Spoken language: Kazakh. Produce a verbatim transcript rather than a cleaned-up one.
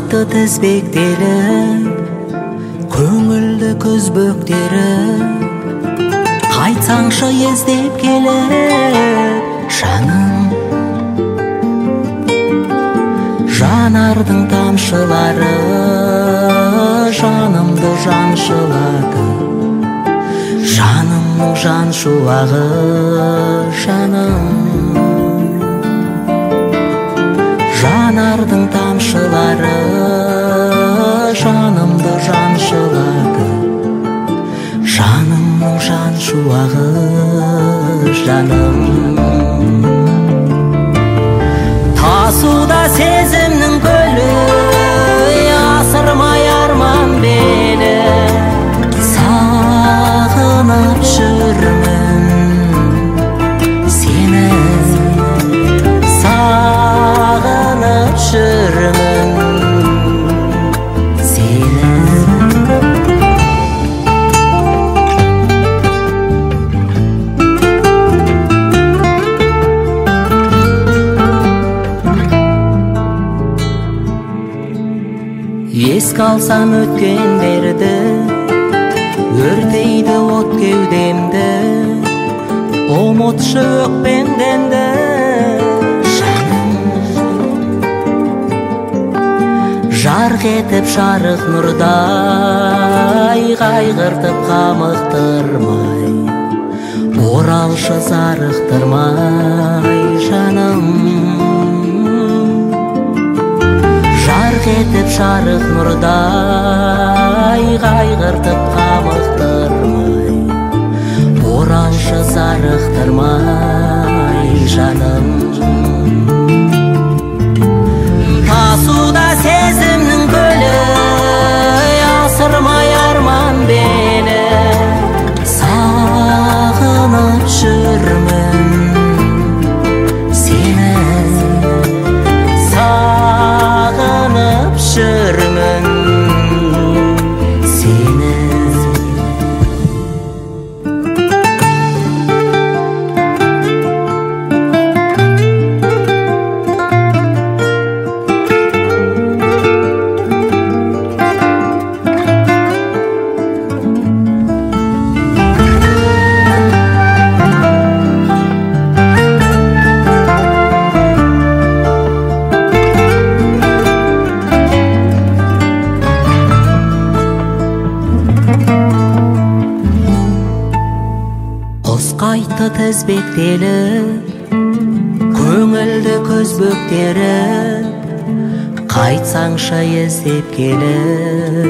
Қайтты тізбектеліп, көңілді күз бөктеріп, қайтсаңшы ездеп келіп, жаным. Жанардың тамшылары жанымды жаншылады, жанымның жан шуағы, жаным. Жанардың тамшылары жанымды жаншылады, жанымның жан шуағы, жаным. Тасуда сезімнің көлі, асырмай арман белі, сағынып жүрмін сені, сағынып жүрмін сені. Еске алсам өткендерді, өртейді от кеудемді, ұмытшы өкпеңденді, жаным. Жарқ етіп жарық нұрдай, қайғыртып қамықтырмай, оралшы зарықтырмай, жаным. Жарқ етіп жарық нұрдай, қайғыртып қамықтырмай, оралшы зарықтырмай, жаным. Тасуда сезімнің көлі, асырмай арман белі, сағынып жүрмін сені, сағынып жүрмін сені. Қайтты тізбектеліп, көңілді күз бөктеріп, қайтсаңшы ездеп келіп,